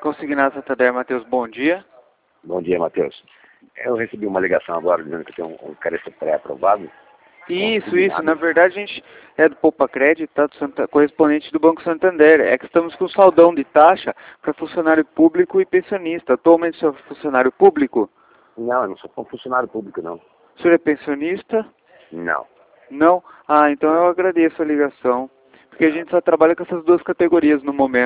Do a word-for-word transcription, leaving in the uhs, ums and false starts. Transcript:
Consignado Santander, Matheus, bom dia. Bom dia, Matheus. Eu recebi uma ligação agora dizendo que tem um, um crédito pré-aprovado. Isso, isso. Na verdade, a gente é do Poupa Crédito, tá, do Santa, correspondente do Banco Santander. É que estamos com saldão de taxa para funcionário público e pensionista. Atualmente, o senhor é funcionário público? Não, eu não sou funcionário público, não. O senhor é pensionista? Não. Não? Ah, então eu agradeço a ligação. Porque a gente só trabalha com essas duas categorias no momento.